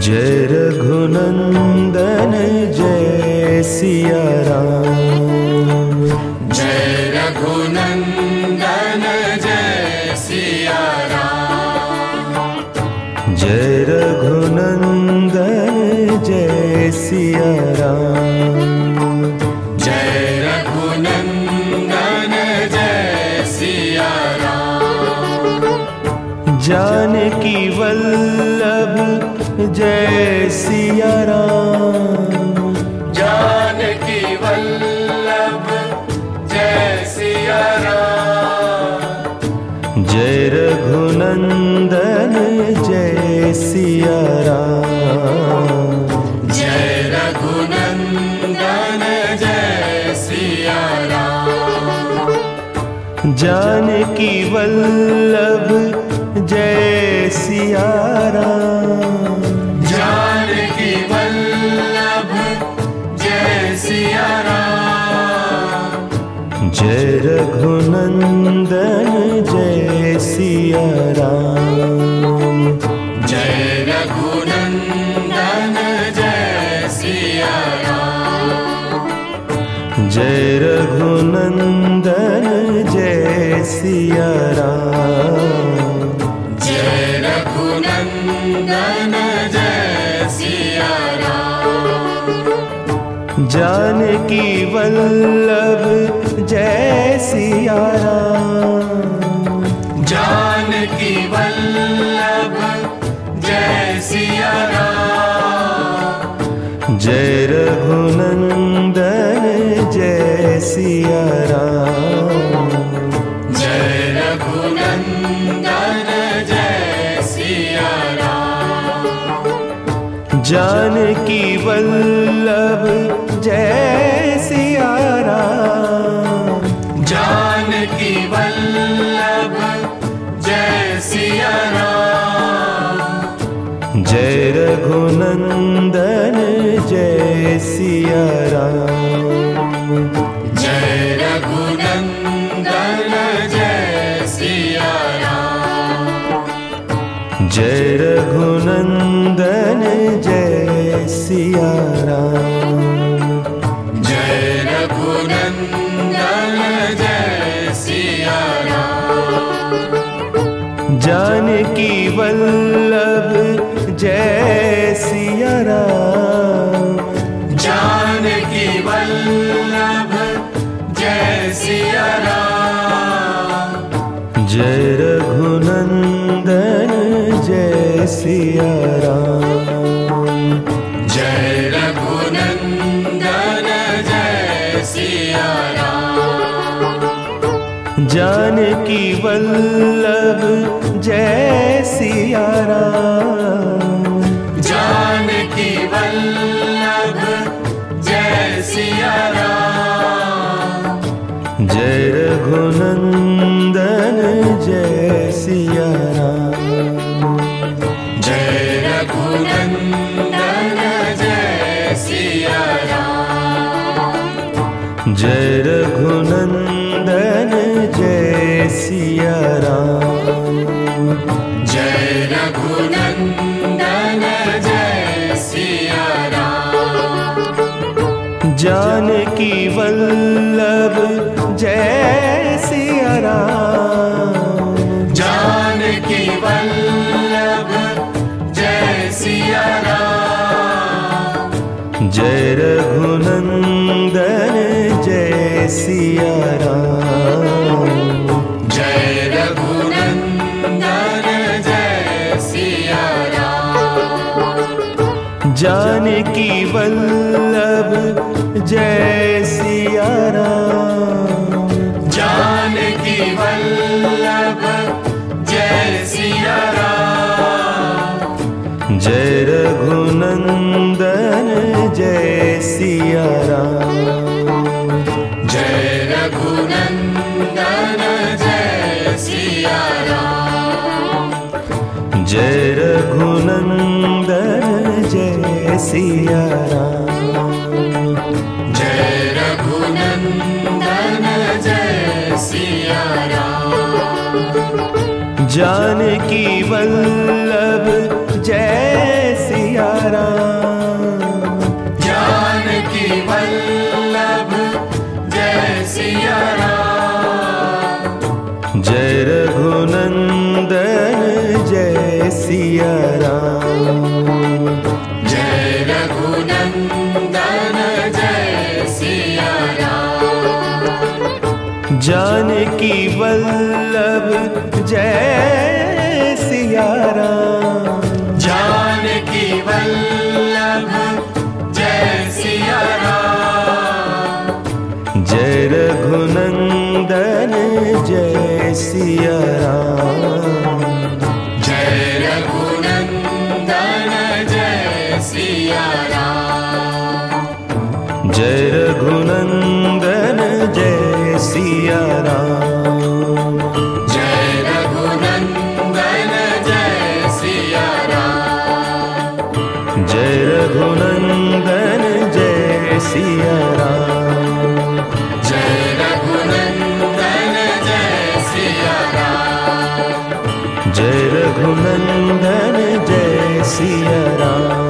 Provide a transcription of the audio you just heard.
Jai Raghunandan Jai Siya Ram. Jai Raghunandan Jai Siya Ram. Jai Raghunandan Jai Siya Ram. Jai Raghunandan Jai Siya Ram. Janaki Vallabh Jai Siya Ram. Janaki Vallabh Jai Siya Ram. Jai Raghunandan Jai Siya Ram. Jai Raghunandan Jai Siya Ram. Janaki Vallabh Jai Siya Ram. Janaki Vallabh Jai Siya Ram. Jai Raghunandan Jai Siya Ram. Jai Raghunandan Jai Siya Ram. Jai Raghunandan Jai Siya Ram. Jai Raghunandan Jai Siya Ram. Janaki Vallabh Jai Siya Ram. Janaki Vallabh Jai Siya Ram. Jai Raghunandan Jai Siya Ram. Jai Raghunandan Jai Siya Ram. Janaki Vallabh Jai Siya Ram. Janaki Vallabh Jai Siya Ram. Jai Raghunandan Jai Siya Ram. Jai Raghunandan Jai Siya Ram. Jai Raghunandan Jai Siya Ram. Jai Raghunandan Jai Siya Ram. Janaki Vallabh Jai Siya Ram. Janaki Vallabh Jai Siya Ram. Jai Raghunandan Jai Siya Ram. Jai Raghunandan Jai Siya Ram. Janaki Vallabh Jai Siya Ram. Janaki Vallabh Jai Siya Ram. Jai Raghunandan Jai Siya Ram. Jai Raghunandan Jai Siya Ram. Jai Raghunandan Jai Siya Ram. Jai Raghunandan Jai Siya Ram. Janaki Vallabh Jai Siya Ram. Janaki Vallabh Jai Siya Ram. Jai Raghunandan Jai Siya Ram. Jai Raghunandan Jai Siya Ram. Janaki Vallabh Jai Siya Ram. Janaki Vallabh Jai Siya Ram. Jai Raghunandan Jai Siya Ram. Jai Raghunandan Jai Siya Ram. Jai Raghunandan Jai Siya Ram. Jai Raghunandan Jai Siya Ram. Janaki Vallabh Jai Siya Siya Ram. Jai Raghunandan Jai Siya Ram. Janaki Vallabh Jai Siya Ram. Janaki Vallabh Jai Siya Ram. Jai Raghunandan Jai Siya Ram. Jai Raghunandan Jai Siya Ram. Jai Raghunandan Jai Siya Ram. Jai Raghunandan Jai Siya Ram. Jai Raghunandan Jai Siya Ram. Jai Raghunandan Jai Siya Ram. Jai Raghunandan Jai Siya Ram.